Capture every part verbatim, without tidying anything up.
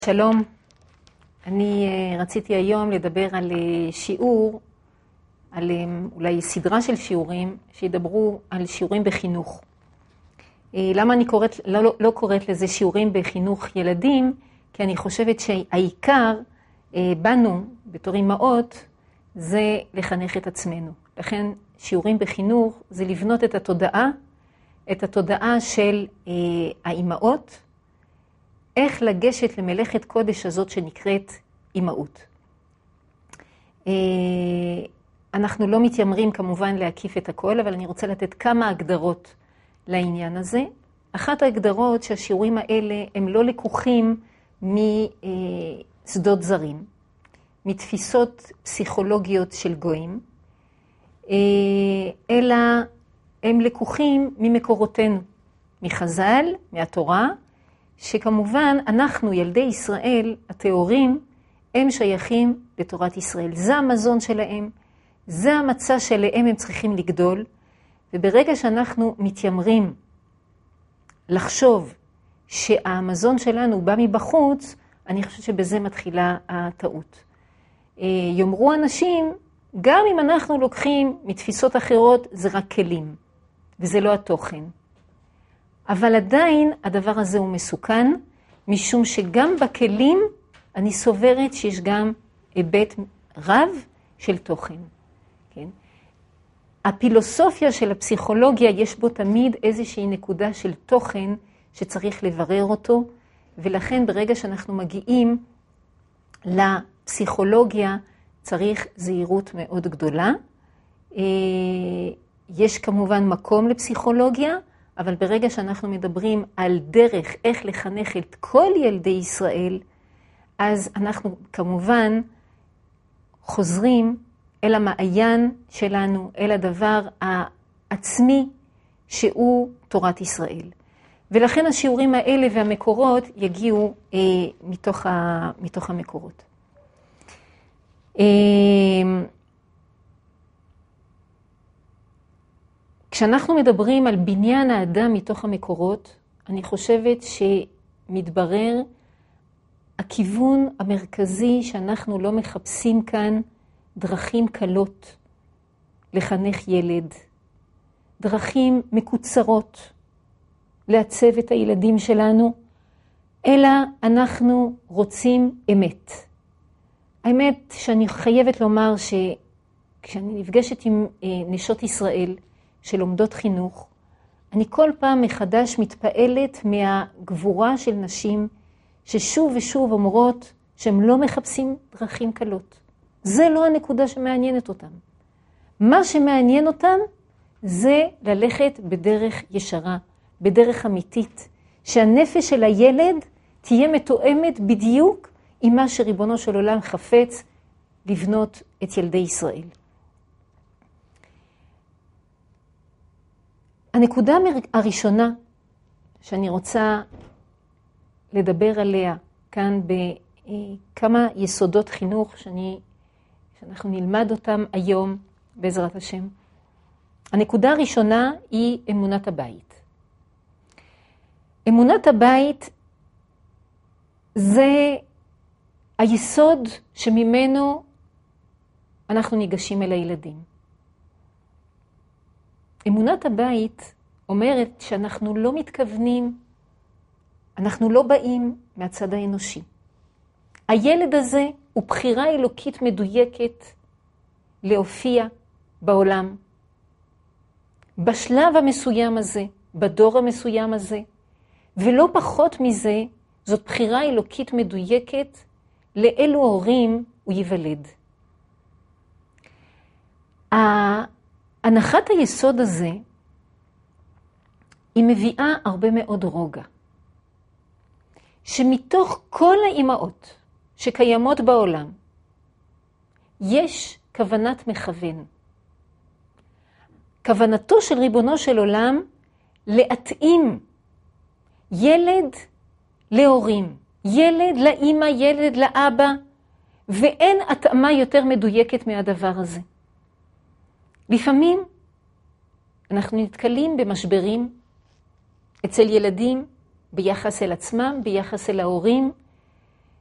שלום, אני רציתי היום לדבר על שיעור, על אולי סדרה של שיעורים שידברו על שיעורים בחינוך. למה אני קוראת, לא, לא קוראת לזה שיעורים בחינוך ילדים? כי אני חושבת שהעיקר בנו בתור אימהות זה לחנך את עצמנו. לכן שיעורים בחינוך זה לבנות את התודעה, את התודעה של האימהות, איך לגשת למלאכת קודש הזאת שנקראת אימהות. אנחנו לא מתיימרים כמובן להקיף את הכל, אבל אני רוצה לתת כמה הגדרות לעניין הזה. אחת ההגדרות שהשיעורים האלה הם לא לקוחים משדות זרים, מתפיסות פסיכולוגיות של גויים, אלא הם לקוחים ממקורותינו, מחז"ל, מהתורה, שכמובן אנחנו, ילדי ישראל, הטהורים, הם שייכים לתורת ישראל. זה המזון שלהם, זה המצע שלהם הם צריכים לגדול, וברגע שאנחנו מתיימרים לחשוב שהמזון שלנו בא מבחוץ, אני חושבת שבזה מתחילה הטעות. יאמרו אנשים, גם אם אנחנו לוקחים מתפיסות אחרות, זה רק כלים, וזה לא התוכן. אבל עדיין הדבר הזה הוא מסוכן, משום שגם בכלים אני סוברת שיש גם היבט רב של תוכן. כן? הפילוסופיה של הפסיכולוגיה יש בו תמיד איזושהי נקודה של תוכן שצריך לברר אותו, ולכן ברגע שאנחנו מגיעים לפסיכולוגיה צריך זהירות מאוד גדולה. יש כמובן מקום לפסיכולוגיה, אבל ברגע שאנחנו מדברים על דרך איך לחנך את כל ילדי ישראל, אז אנחנו כמובן חוזרים אל המעיין שלנו, אל הדבר העצמי שהוא תורת ישראל. ולכן השיעורים האלה והמקורות יגיעו אה, מתוך, ה, מתוך המקורות. אה, כשאנחנו מדברים על בניין האדם מתוך המקורות, אני חושבת שמתברר הכיוון המרכזי שאנחנו לא מחפשים כאן דרכים קלות לחנך ילד, דרכים מקוצרות לעצב את הילדים שלנו, אלא אנחנו רוצים אמת. האמת שאני חייבת לומר שכשאני נפגשת עם נשות ישראל, שלומדות חינוך, אני כל פעם מחדש מתפעלת מהגבורה של נשים ששוב ושוב אומרות שהם לא מחפשים דרכים קלות. זה לא הנקודה שמעניינת אותם. מה שמעניין אותם זה ללכת בדרך ישרה, בדרך אמיתית, שהנפש של הילד תהיה מתואמת בדיוק עם מה שריבונו של עולם חפץ לבנות את ילדי ישראל. הנקודה הראשונה שאני רוצה לדבר עליה כאן בכמה יסודות חינוך שאני, שאנחנו נלמד אותם היום בעזרת השם. הנקודה הראשונה היא אמונת הבית. אמונת הבית זה היסוד שממנו אנחנו ניגשים אל הילדים. אמונת הבית אומרת שאנחנו לא מתכוונים, אנחנו לא באים מהצד האנושי. הילד הזה הוא בחירה אלוקית מדויקת להופיע בעולם. בשלב המסוים הזה, בדור המסוים הזה, ולא פחות מזה, זאת בחירה אלוקית מדויקת לאלו הורים הוא ייוולד. הנחת היסוד הזה היא מביאה הרבה מאוד רוגע. שמתוך כל האימהות שקיימות בעולם, יש כוונת מכוון. כוונתו של ריבונו של עולם להתאים ילד להורים, ילד לאמא, ילד לאבא, ואין התאמה יותר מדויקת מהדבר הזה. לפעמים אנחנו נתקלים במשברים אצל ילדים ביחס אל עצמם, ביחס אל ההורים,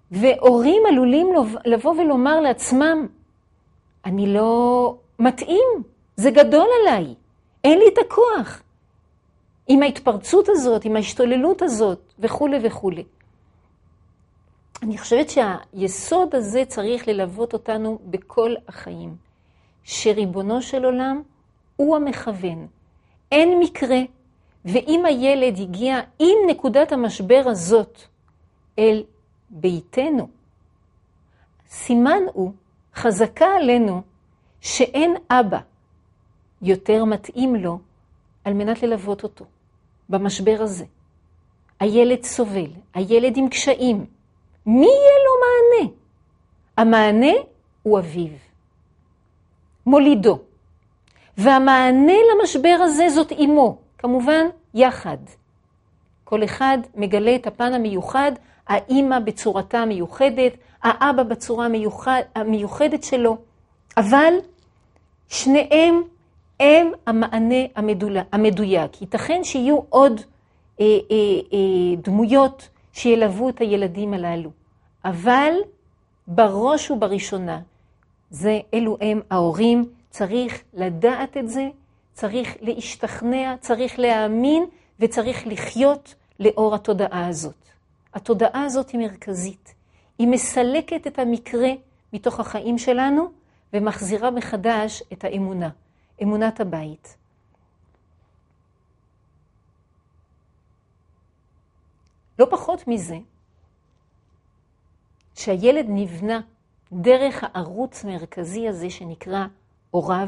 והורים עלולים לבוא ולומר לעצמם, אני לא מתאים, זה גדול עליי, אין לי את הכוח. עם ההתפרצות הזאת, עם ההשתוללות הזאת, וכו' וכו'. אני חושבת שהיסוד הזה צריך ללוות אותנו בכל החיים. שריבונו של עולם הוא המכוון. אין מקרה, ואם הילד הגיע עם נקודת המשבר הזאת אל ביתנו, סימן הוא, חזקה עלינו, שאין אבא יותר מתאים לו על מנת ללוות אותו במשבר הזה. הילד סובל, הילד עם קשיים. מי יהיה לו מענה? המענה הוא אביו, מולידו. והמענה למשבר הזה זאת אמו, כמובן יחד. כל אחד מגלה את הפן המיוחד, האמא בצורתה המיוחדת, האבא בצורה המיוחד, המיוחדת שלו, אבל שניהם הם המענה המדולה, המדויק. ייתכן שיהיו עוד אה, אה, אה, דמויות שילוו את הילדים הללו, אבל בראש ובראשונה, זה אלו הם ההורים, צריך לדעת את זה, צריך להשתכנע, צריך להאמין וצריך לחיות לאור התודעה הזאת. התודעה הזאת היא מרכזית. היא מסלקת את המקרה מתוך החיים שלנו ומחזירה מחדש את האמונה, אמונת הבית. לא פחות מזה, שהילד נבנה דרך הערוץ המרכזי הזה שנקרא הוריו.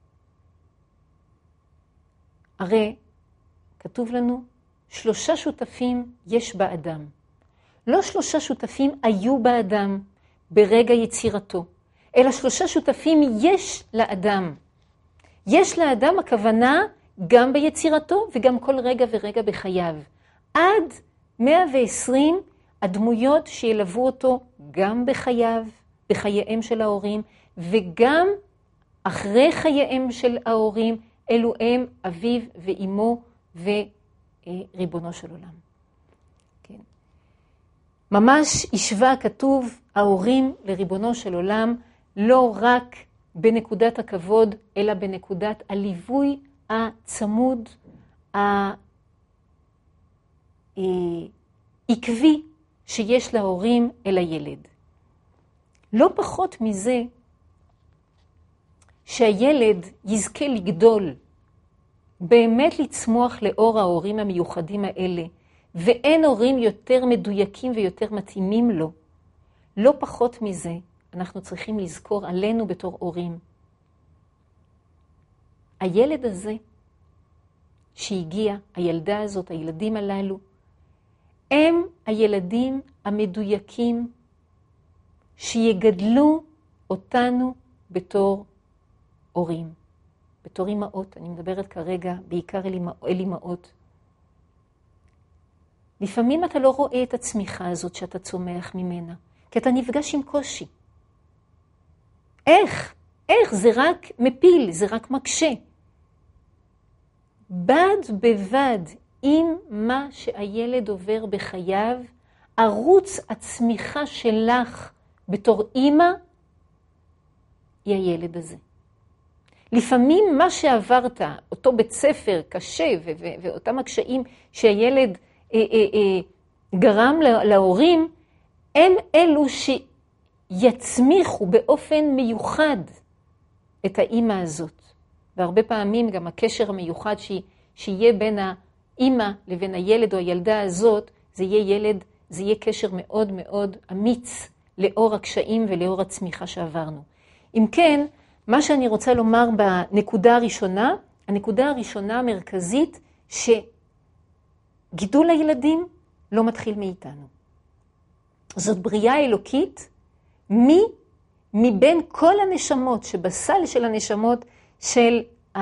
הרי כתוב לנו, שלושה שותפים יש באדם. לא שלושה שותפים היו באדם ברגע יצירתו, אלא שלושה שותפים יש לאדם. יש לאדם הכוונה גם ביצירתו וגם כל רגע ורגע בחייו. עד מאה ועשרים הדמויות שילוו אותו גם בחייו, בחייהם של ההורים, וגם אחרי חייהם של ההורים, אלו הם אביו ואימו וריבונו של עולם. כן. ממש השווה כתוב ההורים לריבונו של עולם, לא רק בנקודת הכבוד, אלא בנקודת הליווי הצמוד, העקבי שיש להורים אל הילד. לא פחות מזה שהילד יזכה לגדול, באמת לצמוח לאור ההורים המיוחדים האלה, ואין הורים יותר מדויקים ויותר מתאימים לו. לא פחות מזה אנחנו צריכים לזכור עלינו בתור הורים. הילד הזה שהגיע, הילדה הזאת, הילדים הללו, הם הילדים המדויקים שיגדלו אותנו בתור הורים, בתור אמאות. אני מדברת כרגע בעיקר אל אמאות. לפעמים אתה לא רואה את הצמיחה הזאת שאתה צומח ממנה, כי אתה נפגש עם קושי. איך? איך? זה רק מפיל, זה רק מקשה. בד בבד עם מה שהילד עובר בחייו, ערוץ הצמיחה שלך בתור אימא, היא הילד הזה. לפעמים מה שעברת, אותו בית ספר קשה, ו- ו- ואותם הקשיים שהילד אה, אה, אה, גרם להורים, הם אלו שיצמיחו באופן מיוחד את האימא הזאת. והרבה פעמים גם הקשר המיוחד ש- שיהיה בין האימא לבין הילד או הילדה הזאת, זה יהיה ילד, זה יהיה קשר מאוד מאוד אמיץ לאור הקשיים ולאור הצמיחה שעברנו. אם כן, מה שאני רוצה לומר בנקודה הראשונה, הנקודה הראשונה המרכזית, שגידול הילדים לא מתחיל מאיתנו. זאת בריאה אלוקית, מי מבין כל הנשמות שבסל של הנשמות של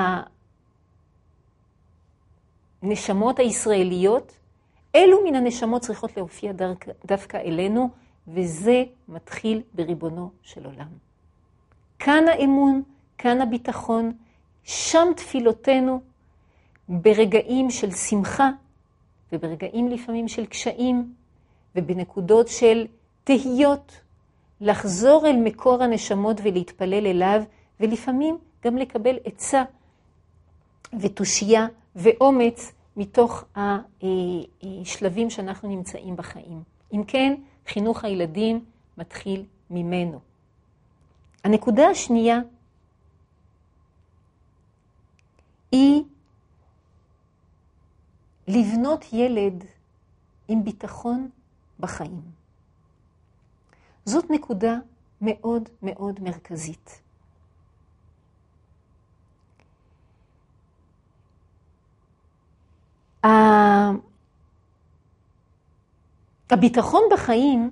הנשמות הישראליות, אלו מן הנשמות צריכות להופיע דווקא אלינו, וזה מתחיל בריבונו של עולם. כאן האמון, כאן הביטחון, שם תפילותינו, ברגעים של שמחה, וברגעים לפעמים של קשיים, ובנקודות של תהיות, לחזור אל מקור הנשמות ולהתפלל אליו, ולפעמים גם לקבל עצה ותושייה ואומץ מתוך השלבים שאנחנו נמצאים בחיים. אם כן, חינוך הילדים מתחיל ממנו. הנקודה השנייה היא לבנות ילד עם ביטחון בחיים. זאת נקודה מאוד מאוד מרכזית. הביטחון בחיים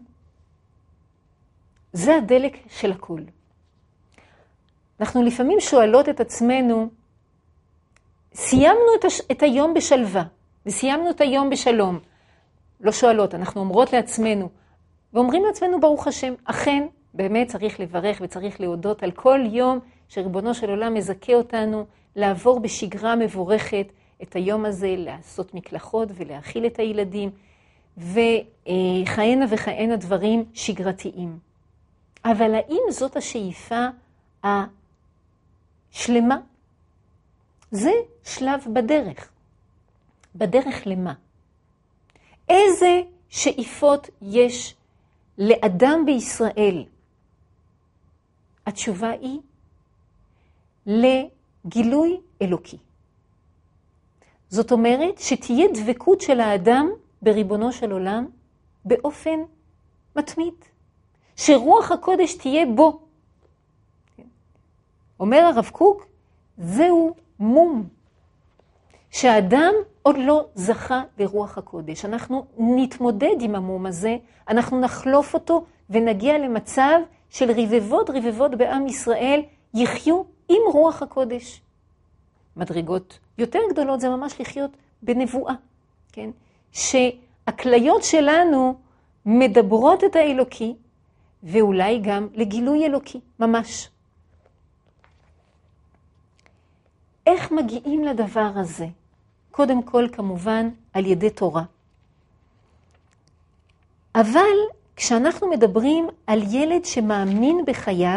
זה הדלק של הכל. אנחנו לפעמים שואלות את עצמנו, סיימנו את, הש... את היום בשלווה, וסיימנו את היום בשלום. לא שואלות, אנחנו אומרות לעצמנו, ואומרים לעצמנו ברוך השם, אכן, באמת צריך לברך וצריך להודות על כל יום שריבונו של עולם מזכה אותנו לעבור בשגרה מבורכת את היום הזה, לעשות מקלחות ולהאכיל את הילדים, וכהנה וכהנה דברים שגרתיים. אבל האם זאת השאיפה השלמה? זה שלב בדרך. בדרך למה? איזה שאיפות יש לאדם בישראל? התשובה היא לגילוי אלוקי. זאת אומרת שתהיה דבקות של האדם בריבונו של עולם באופן מתמיד. שרוח הקודש תהיה בו. אומר הרב קוק, זהו מום. שהאדם עוד לא זכה לרוח הקודש. אנחנו נתמודד עם המום הזה, אנחנו נחלוף אותו ונגיע למצב של רבבות רבבות בעם ישראל יחיו עם רוח הקודש. מדרגות יותר גדולות זה ממש לחיות בנבואה, כן? שהכליות שלנו מדברות את האלוקי, ואולי גם לגילוי אלוקי, ממש. איך מגיעים לדבר הזה? קודם כל, כמובן, על ידי תורה. אבל כשאנחנו מדברים על ילד שמאמין בחייו,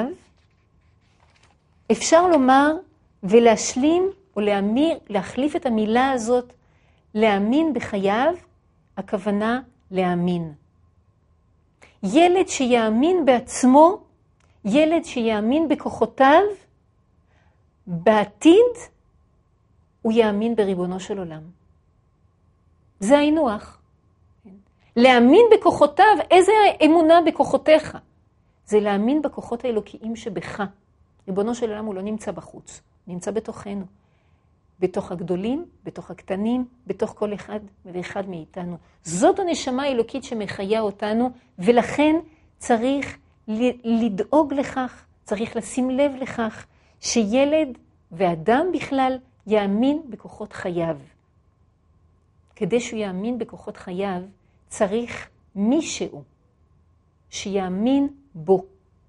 אפשר לומר ולהשלים או להמיר, להחליף את המילה הזאת, להאמין בחייו, הכוונה להאמין. ילד שיאמין בעצמו, ילד שיאמין בכוחותיו, בעתיד הוא יאמין בריבונו של עולם. זה העינוח. להאמין בכוחותיו, איזה אמונה בכוחותיך? זה להאמין בכוחות האלוקיים שבך. ריבונו של עולם הוא לא נמצא בחוץ, הוא נמצא בתוכנו. בתוך הגדולים, בתוך הקטנים, בתוך כל אחד ואחד מאיתנו. זאת הנשמה האלוקית שמחיה אותנו, ולכן צריך לדאוג לכך, צריך לשים לב לכך, שילד ואדם בכלל יאמין בכוחות חייו. כדי שהוא יאמין בכוחות חייו, צריך מישהו שיאמין בו.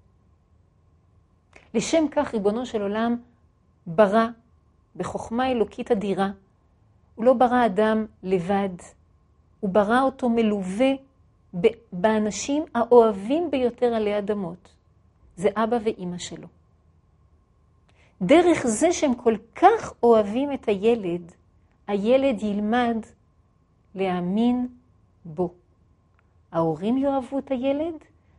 לשם כך ריבונו של עולם ברא בחוכמה אלוקית אדירה. הוא לא ברא אדם לבד, הוא ברא אותו מלווה באנשים האוהבים ביותר עלי אדמות. זה אבא ואמא שלו. דרך זה שהם כל כך אוהבים את הילד, הילד ילמד להאמין בו. ההורים יאהבו את הילד,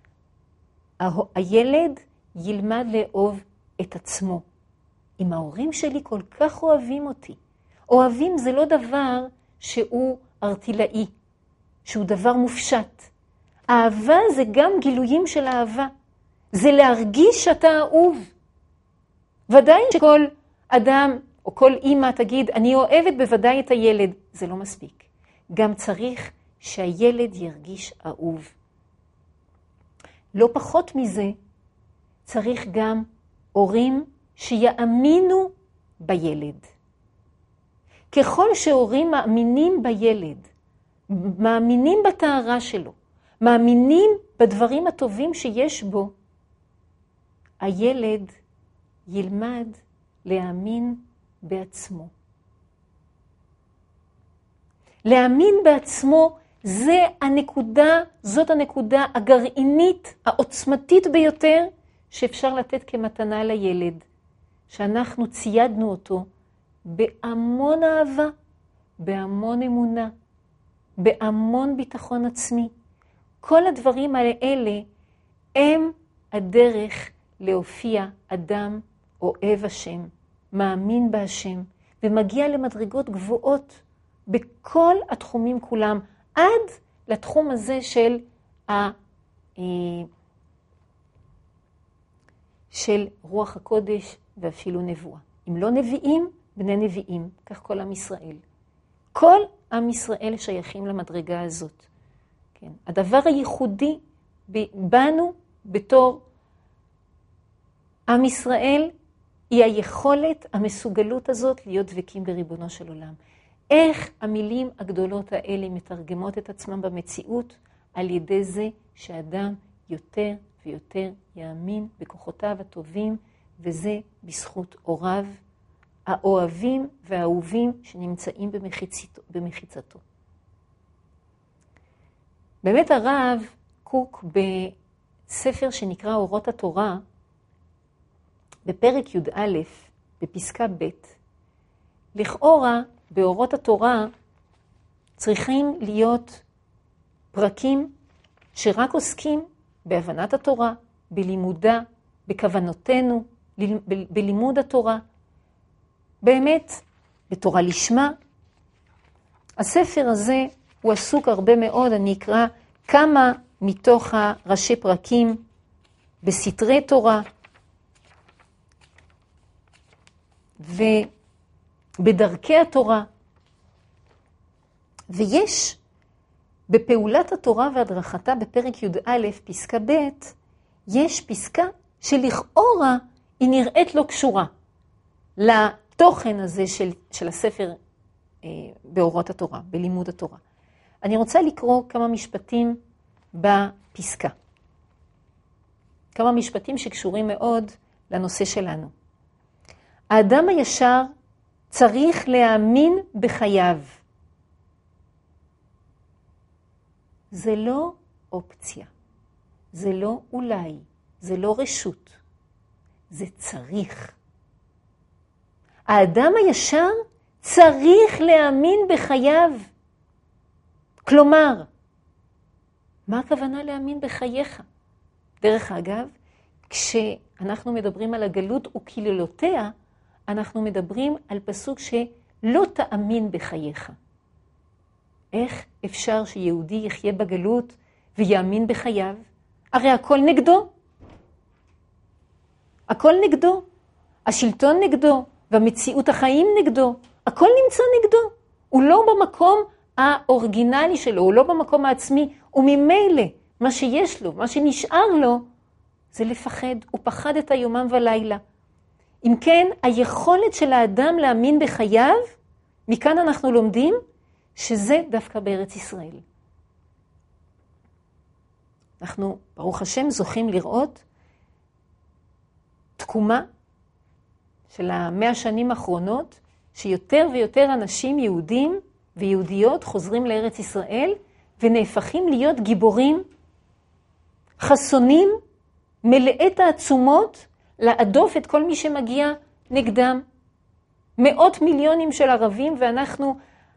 הילד ילמד לאהוב את עצמו. אם ההורים שלי כל כך אוהבים אותי, אוהבים זה לא דבר שהוא ארטילאי, שהוא דבר מופשט. אהבה זה גם גילויים של אהבה. זה להרגיש שאתה אהוב. ודאי שכל אדם או כל אמא תגיד, אני אוהבת בוודאי את הילד. זה לא מספיק. גם צריך שהילד ירגיש אהוב. לא פחות מזה, צריך גם הורים שיאמינו בילד. ככל שהורים מאמינים בילד, מאמינים בתארה שלו, מאמינים בדברים הטובים שיש בו, הילד ילמד להאמין בעצמו. להאמין בעצמו זה הנקודה, זאת הנקודה הגרעינית, העוצמתית ביותר, שאפשר לתת כמתנה לילד, שאנחנו ציידנו אותו בהמון אהבה, בהמון אמונה, בהמון ביטחון עצמי. כל הדברים האלה הם הדרך להופיע אדם אוהב השם, מאמין בהשם, ומגיע למדרגות גבוהות בכל התחומים כולם, עד לתחום הזה של, ה, של רוח הקודש ואפילו נבואה. אם לא נביאים, בני נביאים, כך כל עם ישראל. כל עם ישראל שייכים למדרגה הזאת. כן. הדבר הייחודי בנו בתור עם ישראל, היא היכולת, המסוגלות הזאת להיות דבקים בריבונו של עולם. איך המילים הגדולות האלה מתרגמות את עצמם במציאות? על ידי זה שאדם יותר ויותר יאמין בכוחותיו הטובים, וזה בזכות הוריו, האוהבים והאהובים שנמצאים במחיצתו. במחיצתו. באמת הרב קוק בספר שנקרא אורות התורה, בפרק י"א, בפסקה ב', לכאורה באורות התורה צריכים להיות פרקים שרק עוסקים בהבנת התורה, בלימודה, בכוונותינו, בלימוד התורה. באמת, בתורה לשמה. הספר הזה הוא עסוק הרבה מאוד, אני אקרא כמה מתוך הראשי פרקים בסתרי תורה, ובדרכי התורה. ויש בפעולת התורה והדרכתה בפרק י"א, פסקה ב', יש פסקה שלכאורה היא נראית לא קשורה לתוכן הזה של, של הספר אה, באורות התורה, בלימוד התורה. אני רוצה לקרוא כמה משפטים בפסקה. כמה משפטים שקשורים מאוד לנושא שלנו. האדם הישר צריך להאמין בחייו. זה לא אופציה, זה לא אולי, זה לא רשות, זה צריך. האדם הישר צריך להאמין בחייו. כלומר, מה הכוונה להאמין בחייך? דרך אגב, כשאנחנו מדברים על הגלות וקללותיה, אנחנו מדברים על פסוק שלא תאמין בחייך. איך אפשר שיהודי יחיה בגלות ויאמין בחייו? הרי הכל נגדו. הכל נגדו. השלטון נגדו, והמציאות החיים נגדו. הכל נמצא נגדו. הוא לא במקום האורגינלי שלו, הוא לא במקום העצמי, וממילא מה שיש לו, מה שנשאר לו, זה לפחד. הוא פחד את היומם ולילה. אם כן, היכולת של האדם להאמין בחייו, מכאן אנחנו לומדים שזה דווקא בארץ ישראל. אנחנו, ברוך השם, זוכים לראות תקומה של המאה שנים האחרונות, שיותר ויותר אנשים יהודים ויהודיות חוזרים לארץ ישראל, ונהפכים להיות גיבורים, חסונים, מלאי תעצומות, לעדוף את כל מי שמגיע נגדם. מאות מיליונים של ערבים, ואנחנו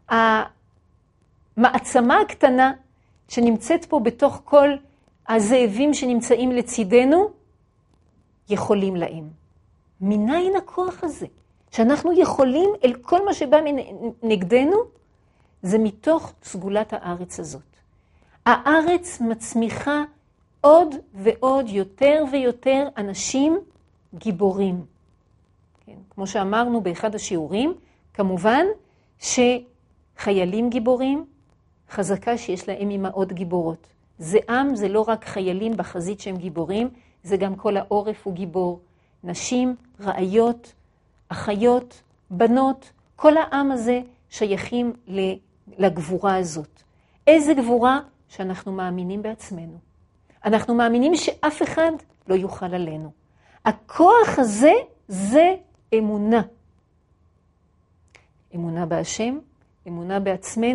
המעצמה הקטנה שנמצאת פה בתוך כל הזאבים שנמצאים לצידנו, יכולים להם. מניין הכוח הזה, שאנחנו יכולים אל כל מה שבא נגדנו, זה מתוך סגולת הארץ הזאת. הארץ מצמיחה עוד ועוד יותר ויותר אנשים גיבורים. כן, כמו שאמרנו באחד השיעורים, כמובן שחיילים גיבורים, חזקה שיש להם אמהות גיבורות. זה עם, זה לא רק חיילים בחזית שהם גיבורים, זה גם כל העורף הוא גיבור. נשים, רעיות, אחיות, בנות, כל העם הזה שייכים לגבורה הזאת. איזה גבורה? שאנחנו מאמינים בעצמנו. אנחנו מאמינים שאף אחד לא יוכל עלינו. הכוח הזה זה אמונה. אמונה בהשם, אמונה בעצמנו,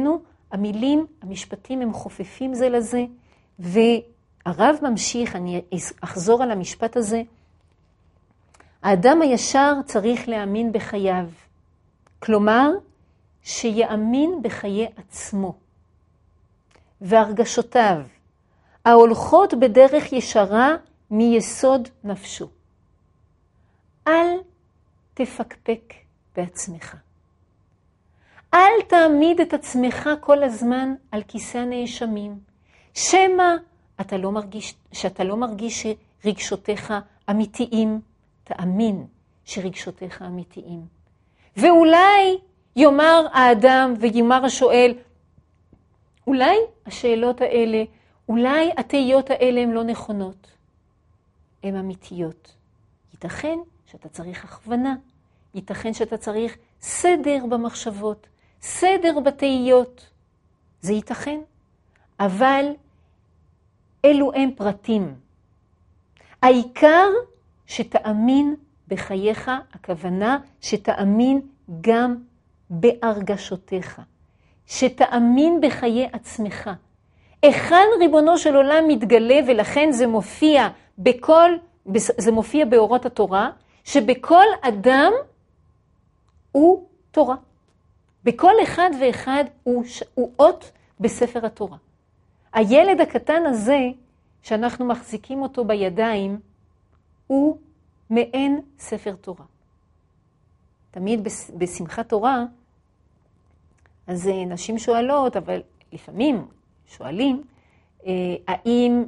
המילים, המשפטים הם חופפים זה לזה, והרב ממשיך, אני אחזור על המשפט הזה, האדם הישר צריך להאמין בחייו, כלומר, שיאמין בחיי עצמו, והרגשותיו, ההולכות בדרך ישרה מיסוד נפשו. אל תפקפק בעצמך. אל תעמיד את עצמך כל הזמן על כיסא הנאשמים. שמה אתה לא מרגיש, שאתה לא מרגיש שרגשותיך אמיתיים, תאמין שרגשותיך אמיתיים. ואולי יאמר האדם ויאמר השואל, אולי השאלות האלה, אולי התהיות האלה הן לא נכונות, הן אמיתיות. ייתכן שאתה צריך הכוונה, ייתכן שאתה צריך סדר במחשבות, סדר בתהיות. זה ייתכן, אבל אלו הם פרטים. העיקר שתאמין בחייך, הכוונה שתאמין גם בהרגשותיך, שתאמין בחיי עצמך. היכן ריבונו של עולם מתגלה, ולכן זה מופיע בכל, זה מופיע באורות התורה, שבכל אדם הוא תורה. בכל אחד ואחד הוא, הוא אות בספר התורה. הילד הקטן הזה, שאנחנו מחזיקים אותו בידיים, הוא מעין ספר תורה. תמיד בשמחת תורה, אז נשים שואלות, אבל לפעמים שואלים, האם,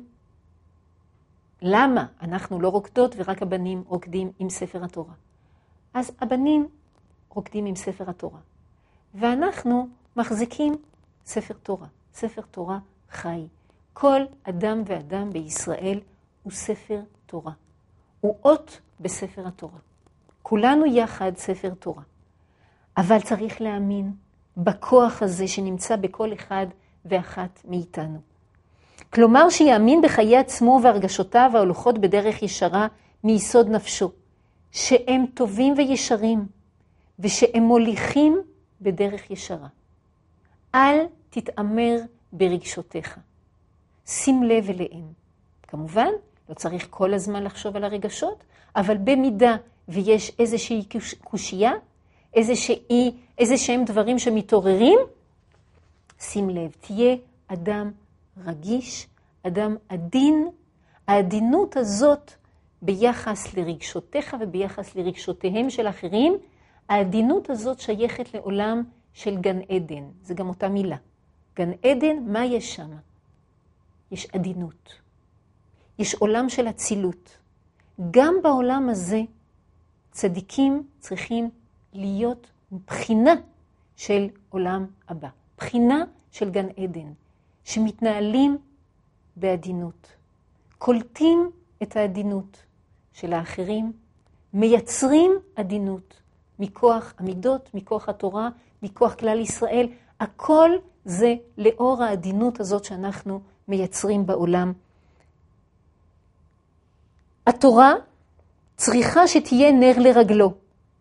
למה אנחנו לא רוקדות ורק הבנים רוקדים עם ספר התורה? אז הבנים רוקדים עם ספר התורה, ואנחנו מחזיקים ספר תורה, ספר תורה חי. כל אדם ואדם בישראל הוא ספר תורה, הוא אות בספר התורה. כולנו יחד ספר תורה, אבל צריך להאמין בכוח הזה שנמצא בכל אחד ואחת מאיתנו. כלומר שיאמין בחיי עצמו והרגשותיו ההולכות בדרך ישרה מיסוד נפשו, שהם טובים וישרים, ושהם מוליכים בדרך ישרה. אל תתאמר ברגשותיך. שים לב אליהם. כמובן, לא צריך כל הזמן לחשוב על הרגשות, אבל במידה ויש איזושהי קושייה, איזושהי, איזשהם דברים שמתעוררים, שים לב, תהיה אדם רגיש, אדם עדין. העדינות הזאת ביחס לרגשותיך וביחס לרגשותיהם של אחרים, העדינות הזאת שייכת לעולם של גן עדן. זה גם אותה מילה. גן עדן, מה יש שם? יש עדינות. יש עולם של אצילות. גם בעולם הזה צדיקים צריכים להיות בחינה של עולם הבא. בחינה של גן עדן, שמתנהלים בעדינות. קולטים את העדינות של האחרים, מייצרים עדינות מכוח המידות, מכוח התורה, מכוח כלל ישראל. הכל זה לאור העדינות הזאת שאנחנו מייצרים בעולם. התורה צריכה שתהיה נר לרגלו,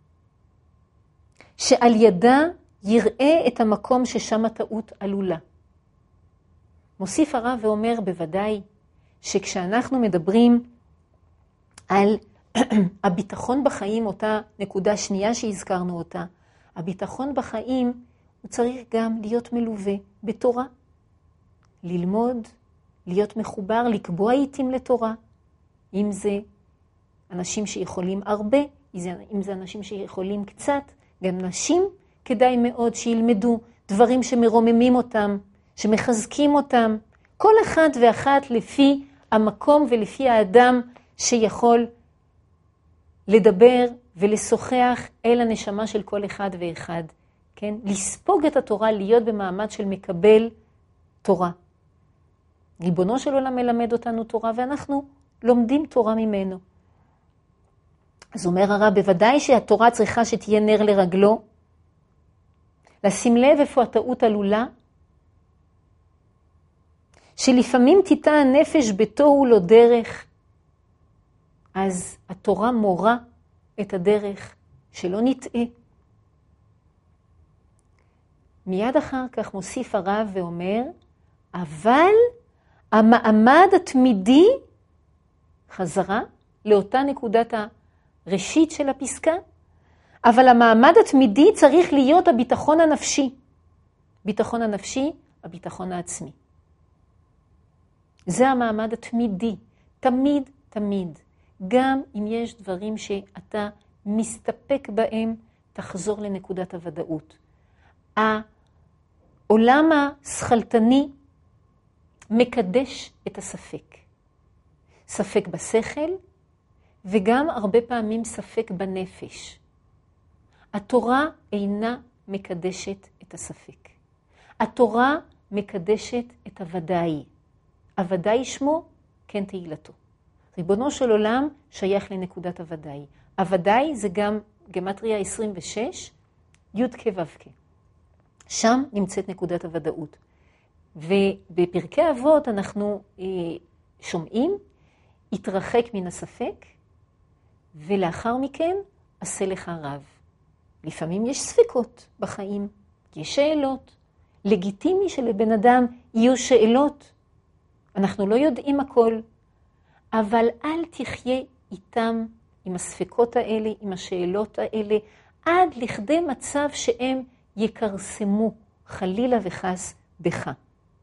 שעל ידה יראה את המקום ששם הטעות עלולה. מוסיף הרב ואומר בוודאי שכשאנחנו מדברים על הביטחון בחיים, אותה נקודה שנייה שהזכרנו אותה, הביטחון בחיים הוא צריך גם להיות מלווה בתורה. ללמוד, להיות מחובר, לקבוע עיתים לתורה. אם זה אנשים שיכולים הרבה, אם זה אנשים שיכולים קצת, גם נשים כדאי מאוד שילמדו דברים שמרוממים אותם, שמחזקים אותם. כל אחד ואחת לפי המקום ולפי האדם שיכול לדבר ולשוחח אל הנשמה של כל אחד ואחד. כן? לספוג את התורה, להיות במעמד של מקבל תורה. ריבונו של עולם מלמד אותנו תורה, ואנחנו לומדים תורה ממנו. אז אומר הרב, בוודאי שהתורה צריכה שתהיה נר לרגלו, לשים לב איפה הטעות עלולה, שלפעמים תיטע הנפש בתוהו לא דרך, אז התורה מורה את הדרך שלא נטעה. מיד אחר כך מוסיף הרב ואומר, אבל המעמד התמידי חזרה לאותה נקודת הראשית של הפסקה, אבל המעמד התמידי צריך להיות הביטחון הנפשי. ביטחון הנפשי, הביטחון העצמי. זה המעמד התמידי, תמיד, תמיד. גם אם יש דברים שאתה מסתפק בהם, תחזור לנקודת הוודאות. העולם השכלתני מקדש את הספק. ספק בשכל, וגם הרבה פעמים ספק בנפש. התורה אינה מקדשת את הספק. התורה מקדשת את הוודאי. הוודאי שמו, כן תהילתו. ריבונו של עולם שייך לנקודת הוודאי. הוודאי זה גם גמטריה עשרים ושש, י' כ' ו' כ'. שם נמצאת נקודת הוודאות. ובפרקי אבות אנחנו אה, שומעים, התרחק מן הספק, ולאחר מכן עשה לך רב. לפעמים יש ספקות בחיים, יש שאלות. לגיטימי שלבן אדם יהיו שאלות. אנחנו לא יודעים הכל, אבל אל תחיה איתם, עם הספקות האלה, עם השאלות האלה, עד לכדי מצב שהם יקרסמו, חלילה וחס בך.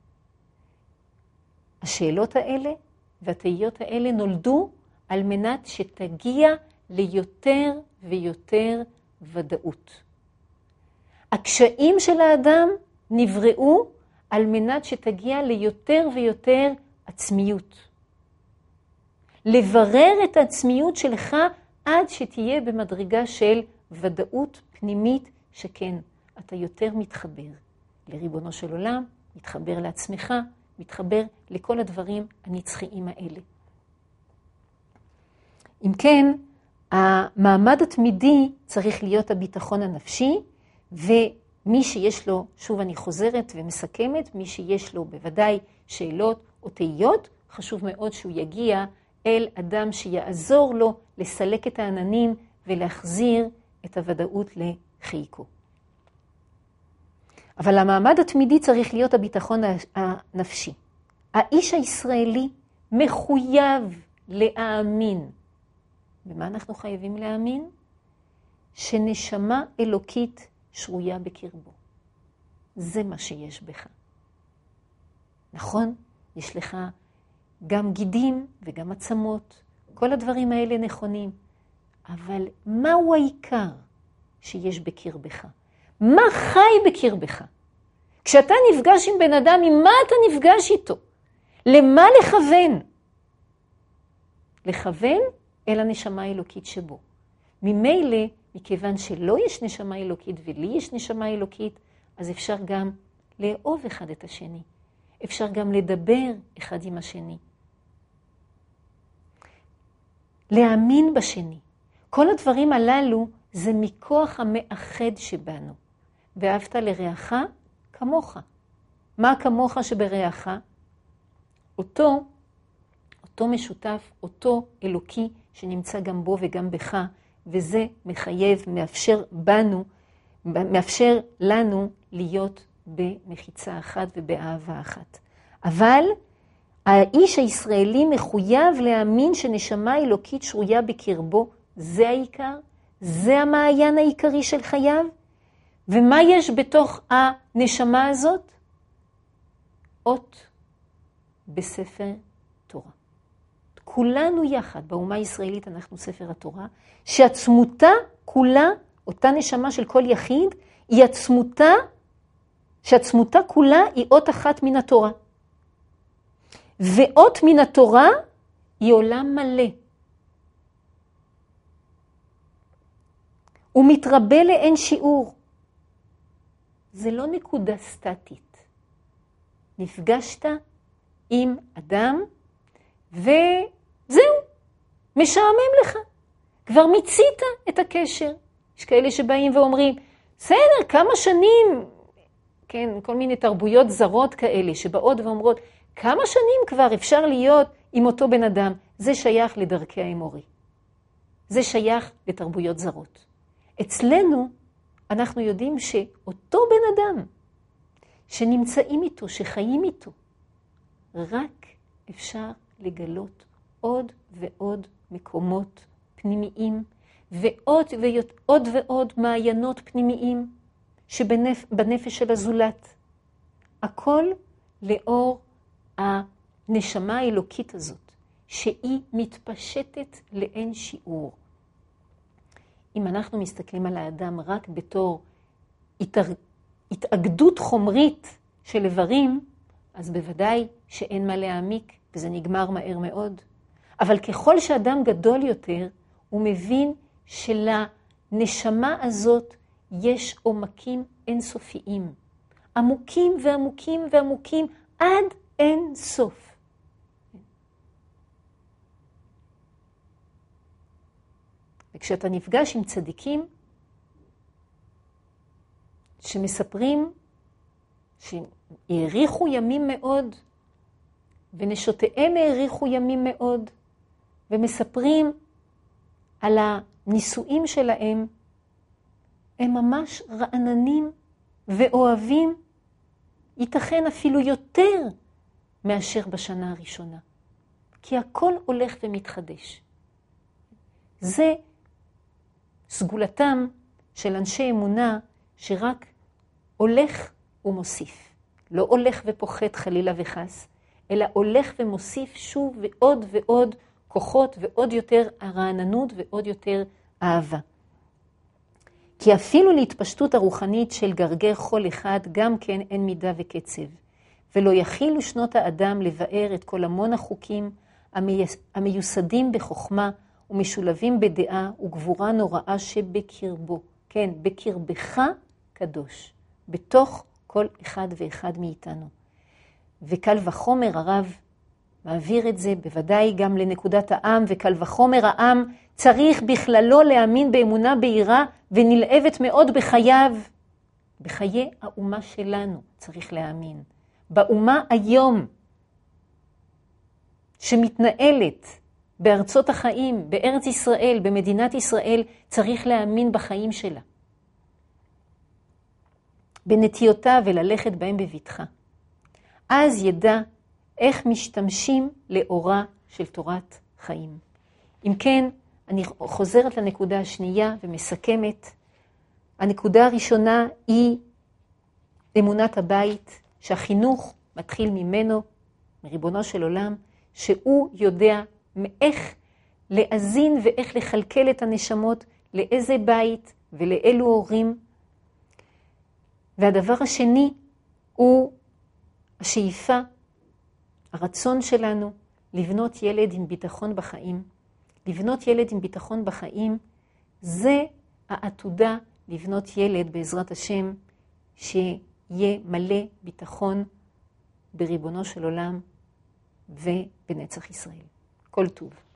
השאלות האלה והתהיות האלה נולדו על מנת שתגיע ליותר ויותר ודאות. הקשיים של האדם נבראו על מנת שתגיע ליותר ויותר עצמיות. לברר את העצמיות שלך עד שתהיה במדרגה של ודאות פנימית שכן, אתה יותר מתחבר לריבונו של עולם, מתחבר לעצמך, מתחבר לכל הדברים הנצחיים האלה. אם כן, המעמד התמידי צריך להיות הביטחון הנפשי, ומי שיש לו, שוב אני חוזרת ומסכמת, מי שיש לו בוודאי שאלות או תהיות, חשוב מאוד שהוא יגיע אל אדם שיעזור לו לסלק את העננים ולהחזיר את הוודאות לחיקו. אבל המעמד התמידי צריך להיות הביטחון הנפשי. האיש הישראלי מחויב להאמין. ומה אנחנו חייבים להאמין? שנשמה אלוקית שרויה בקרבו. זה מה שיש בך. נכון? יש לך גם גידים וגם עצמות. כל הדברים האלה נכונים. אבל מהו העיקר שיש בקרבך? מה חי בקרבך? כשאתה נפגש עם בן אדם, עם מה אתה נפגש איתו? למה לכוון? לכוון אל הנשמה האלוקית שבו. ממילא, מכיוון שלא יש נשמה אלוקית ולי יש נשמה אלוקית, אז אפשר גם לאהוב אחד את השני. אפשר גם לדבר אחד עם השני. להאמין בשני. כל הדברים הללו זה מכוח המאחד שבנו. ואהבת לרעך כמוך. מה כמוך שברעך? אותו, אותו משותף, אותו אלוקי שנמצא גם בו וגם בך, וזה מחייב, מאפשר בנו, מאפשר לנו להיות במחיצה אחת ובאהבה אחת. אבל האיש הישראלי מחויב להאמין שנשמה אלוקית שרויה בקרבו, זה העיקר, זה המעיין העיקרי של חייו. ומה יש בתוך הנשמה הזאת? אות בספר תורה. כולנו יחד, באומה הישראלית אנחנו ספר התורה, שעצמותה כולה, אותה נשמה של כל יחיד, היא עצמותה, שעצמותה כולה היא אות אחת מן התורה. ואות מן התורה היא עולם מלא. הוא מתרבה לאין שיעור. זה לא נקודה סטטית. נפגשת עם אדם וזהו, משעמם לך. כבר מיצית את הקשר. יש כאלה שבאים ואומרים, בסדר, כמה שנים, כן, כל מיני תרבויות זרות כאלה שבאות ואומרות, כמה שנים כבר אפשר להיות עם אותו בן אדם? זה שייך לדרכי האמורי. זה שייך לתרבויות זרות. אצלנו אנחנו יודעים שאותו בן אדם שנמצאים איתו, שחיים איתו. רק אפשר לגלות עוד ועוד מקומות פנימיים, ועוד ועוד ועוד מעיינות פנימיים שבנפש של הזולת. הכל לאור הנשמה האלוקית הזאת, שהיא מתפשטת לאין שיעור. אם אנחנו מסתכלים על האדם רק בתור התאגדות חומרית של איברים, אז בוודאי שאין מה להעמיק, וזה נגמר מהר מאוד. אבל ככל שאדם גדול יותר, הוא מבין שלנשמה הזאת יש עומקים אינסופיים. עמוקים ועמוקים ועמוקים עד אין סוף. וכשאתה נפגש עם צדיקים שמספרים שהאריכו ימים מאוד, ונשותיהם האריכו ימים מאוד, ומספרים על הנישואים שלהם, הם ממש רעננים ואוהבים, ייתכן אפילו יותר מאשר בשנה הראשונה. כי הכל הולך ומתחדש. זה סגולתם של אנשי אמונה שרק הולך ומוסיף. לא הולך ופוחת חלילה וחס, אלא הולך ומוסיף שוב ועוד ועוד כוחות ועוד יותר הרעננות ועוד יותר אהבה. כי אפילו להתפשטות הרוחנית של גרגר חול אחד גם כן אין מידה וקצב, ולא יכילו שנות האדם לבאר את כל המון החוקים המיוסדים בחוכמה ומשולבים בדעה וגבורה נוראה שבקרבו. כן, בקרבך קדוש, בתוך כל אחד ואחד מאיתנו. וקל וחומר הרב מעביר את זה בוודאי גם לנקודת העם, וקל וחומר העם צריך בכללו להאמין באמונה בהירה ונלהבת מאוד בחייו. בחיי האומה שלנו צריך להאמין. באומה היום שמתנהלת בארצות החיים, בארץ ישראל, במדינת ישראל, צריך להאמין בחיים שלה. בנטיותיו וללכת בהם בביטחה. אז ידע איך משתמשים לאורה של תורת חיים. אם כן, אני חוזרת לנקודה השנייה ומסכמת. הנקודה הראשונה היא אמונת הבית, שהחינוך מתחיל ממנו, מריבונו של עולם, שהוא יודע מאיך להזין ואיך לחלקל את הנשמות, לאיזה בית ולאילו הורים. והדבר השני הוא השאיפה, הרצון שלנו לבנות ילד עם ביטחון בחיים. לבנות ילד עם ביטחון בחיים, זה העתודה לבנות ילד בעזרת השם, שיהיה מלא ביטחון בריבונו של עולם ובנצח ישראל. כל טוב.